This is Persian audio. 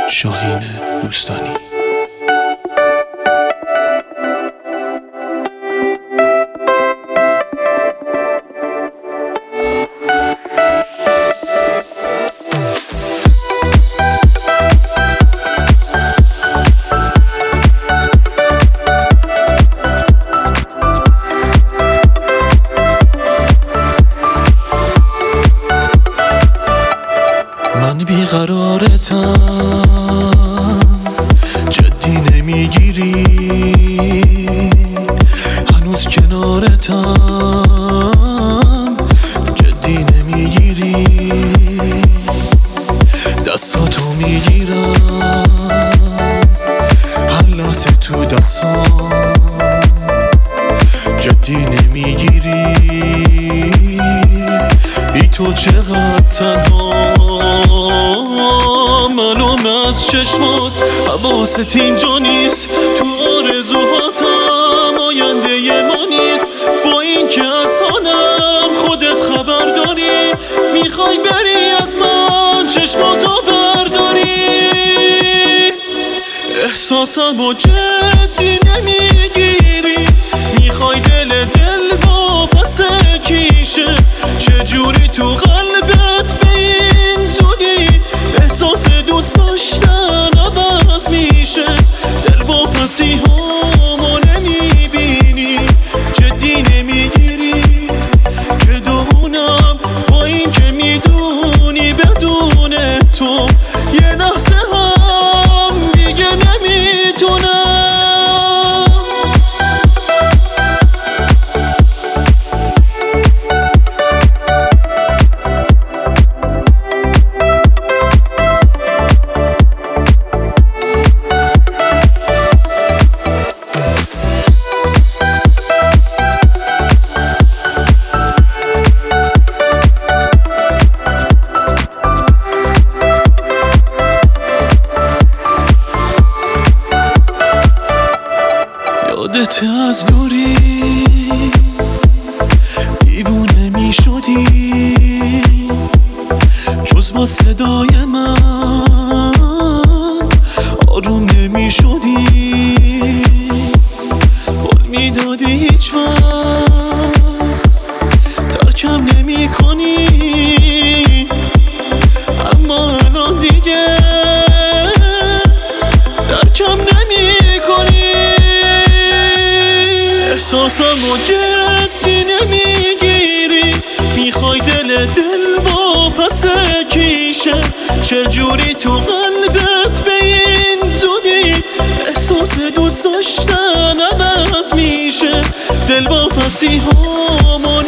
شاهین دوستانی. من بیقرارتم، جدی نمیگیری، هنوز کنارتم، جدی نمیگیری، دستاتو میگیرم، هر لحظه تو دستام، جدی نمیگیری، بی تو چقدر تنها، معلوم از چشمات حواست اینجا نیست، تو آرزوهاتم آینده ما نیست، با این که از حالم خودت خبر داری، میخوای بری از من چشماتو برداری، احساسمو جدی نمیگیری، میخوای دل واپس کیشه، چجوری تو قلبت به این زودی احساس دوست داشتن عوض میشه، دل واپسی همو نمیبینی، جدی نمیگیری، که دونم با این که میدونی بدون تو یه لحظه هم دیگه نمیتونم. یادت از دوری دیوونه می شدی، جز با صدای من آروم نمی شدی، حال می دادی هیچ وقت ترکم نمی کنی، اما الان دیگه درکم نمی کنی، احساسمو جدی نمیگیری، میخوای دل واپس کیشه، چجوری تو قلبت به این زودی احساس دوست داشتن عوض میشه، دل واپسی همو